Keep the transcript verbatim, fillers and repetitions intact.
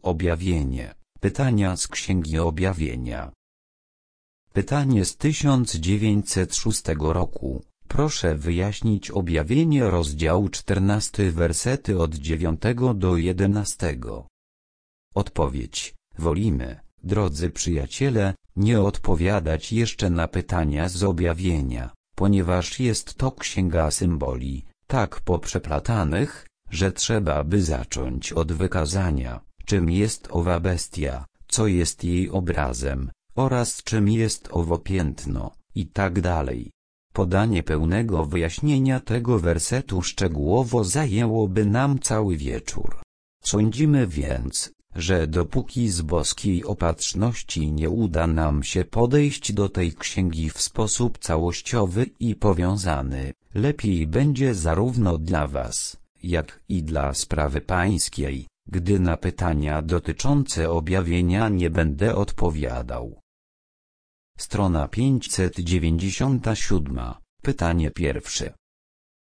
Objawienie. Pytania z Księgi Objawienia. Pytanie z tysiąc dziewięćset szóstego roku. Proszę wyjaśnić Objawienie rozdział czternasty wersety od dziewiątego do jedenastego. Odpowiedź. Wolimy, drodzy przyjaciele, nie odpowiadać jeszcze na pytania z Objawienia, ponieważ jest to księga symboli, tak poprzeplatanych, że trzeba by zacząć od wykazania, czym jest owa bestia, co jest jej obrazem, oraz czym jest owo piętno, i tak dalej. Podanie pełnego wyjaśnienia tego wersetu szczegółowo zajęłoby nam cały wieczór. Sądzimy więc, że dopóki z boskiej opatrzności nie uda nam się podejść do tej księgi w sposób całościowy i powiązany, lepiej będzie zarówno dla was, jak i dla sprawy pańskiej, gdy na pytania dotyczące objawienia nie będę odpowiadał. Strona pięćset dziewięćdziesiąta siódma. Pytanie pierwsze.